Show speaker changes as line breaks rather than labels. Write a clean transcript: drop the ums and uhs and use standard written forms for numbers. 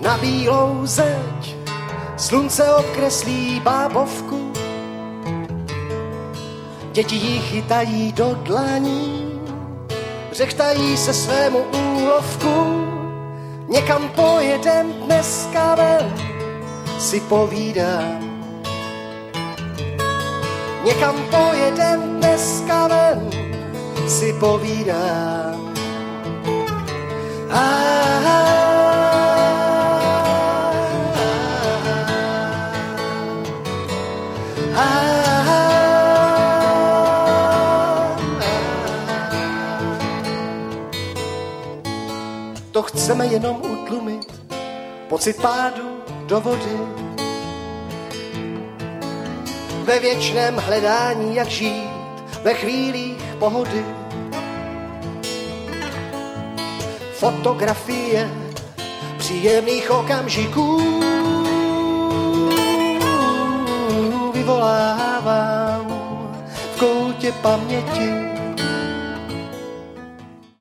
na bílou zeď slunce okreslí bábovku. Děti jí chytají do dlaní, řechtají se svému úlovku. Někam pojedem dneska ven, si povídám. Někam pojedem dneska ven, si povídám. To chceme jenom utlumit, pocit pádu do vody. Ve věčném hledání, jak žít ve chvílích pohody. Fotografie příjemných okamžiků vyvolávám v koutě paměti.